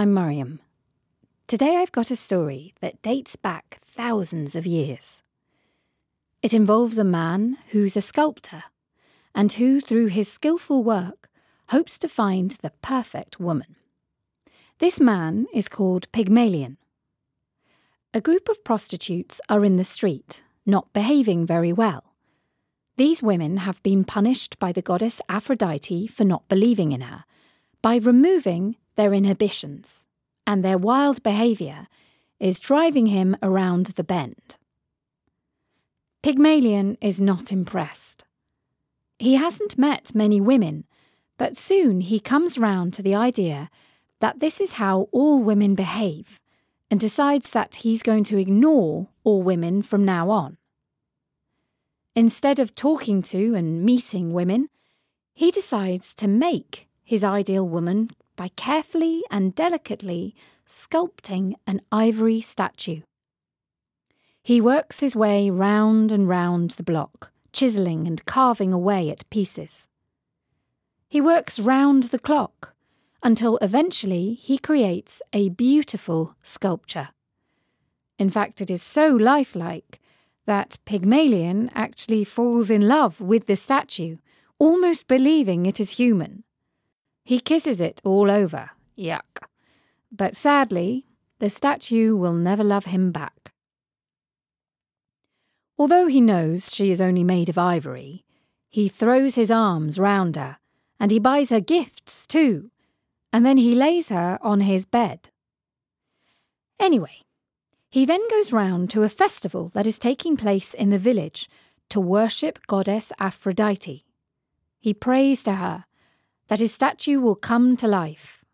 I'm Mariam. Today I've got a story that dates back thousands of years. It involves a man who's a sculptor and who, through his skillful work, hopes to find the perfect woman. This man is called Pygmalion. A group of prostitutes are in the street, not behaving very well. These women have been punished by the goddess Aphrodite for not believing in her, by removing their inhibitions, and their wild behaviour is driving him around the bend. Pygmalion is not impressed. He hasn't met many women, but soon he comes round to the idea that this is how all women behave, and decides that he's going to ignore all women from now on. Instead of talking to and meeting women, he decides to make his ideal woman by carefully and delicately sculpting an ivory statue. He works his way round and round the block, chiselling and carving away at pieces. He works round the clock until eventually he creates a beautiful sculpture. In fact, it is so lifelike that Pygmalion actually falls in love with the statue, almost believing it is human. He kisses it all over. Yuck. But sadly, the statue will never love him back. Although he knows she is only made of ivory, he throws his arms round her, and he buys her gifts too, and then he lays her on his bed. Anyway, he then goes round to a festival that is taking place in the village to worship goddess Aphrodite. He prays to her that his statue will come to life.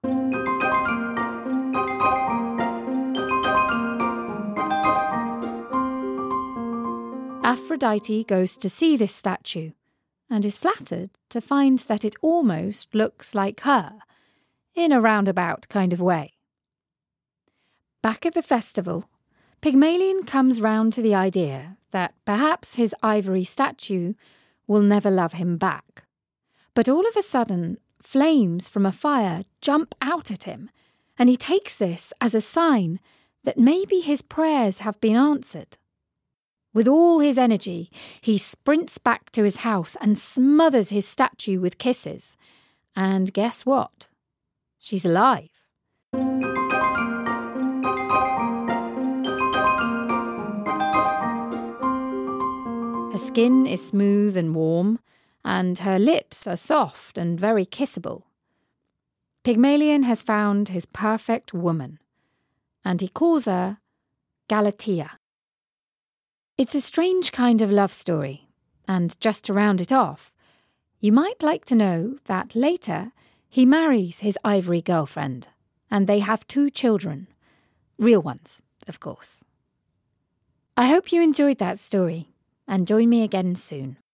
Aphrodite goes to see this statue and is flattered to find that it almost looks like her, in a roundabout kind of way. Back at the festival, Pygmalion comes round to the idea that perhaps his ivory statue will never love him back. But all of a sudden, flames from a fire jump out at him, and he takes this as a sign that maybe his prayers have been answered. With all his energy, he sprints back to his house and smothers his statue with kisses. And guess what? She's alive. Her skin is smooth and warm, and her lips are soft and very kissable. Pygmalion has found his perfect woman, and he calls her Galatea. It's a strange kind of love story, and just to round it off, you might like to know that later he marries his ivory girlfriend, and they have 2 children. Real ones, of course. I hope you enjoyed that story, and join me again soon.